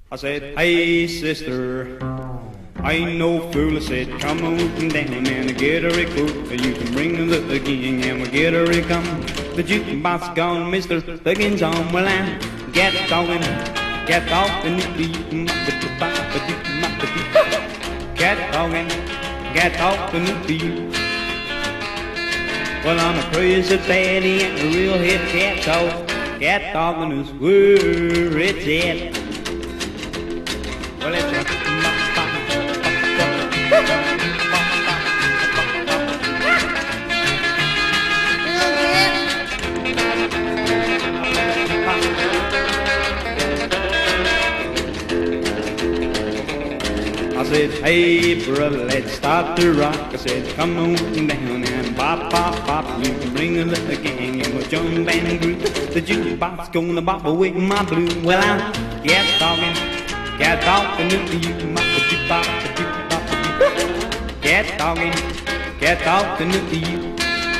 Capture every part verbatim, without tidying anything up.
I said, hey sister, I ain't no fool. I said, come on down and get her a coat. You can bring the again and we'll get her a come. The jukebox gone, Mister Thuggins on. Well, I'm get talking, get talking, get talking, get talking to you. Well, I'm a crazy baddie and a real hip cat talk. Cat talking is where it's at. Well, it's a I said, hey brother, let's start to rock. I said, come on down and bop, bop, bop. You can bring a little gang and we'll jump and groove. The jukebox gonna bop away my blue. Well, I'm get talking, get talking to you. Get talking, get talking to you.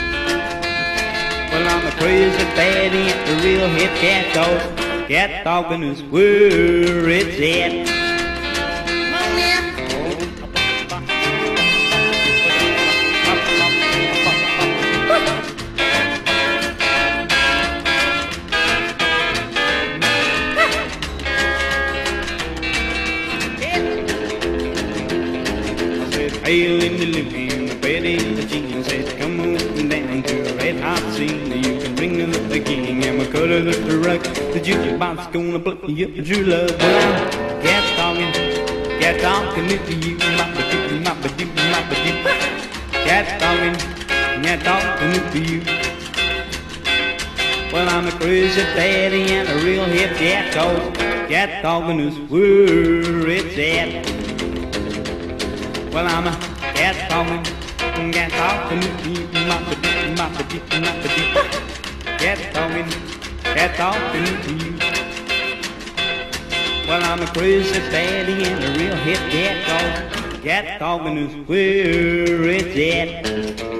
Well, I'm a crazy baddie and a real hip cat dog. Get talking is where it's at. Hail in the living, the bed in the jeans. Said, come on down to a red hot scene. You can bring the king and we'll cut her the rug. The jukebox gonna play you true love. Well, I'm get talking, get talking to you. Get talking, get talking to you. Well, I'm a crazy daddy and a real hip cat dog. Get talking is where it's at. Well, I'm a cat talking, cat talking to you. Cat talking, cat talking to you. Well, I'm a crazy daddy and a real hip cat dog. Cat talking is where it's at.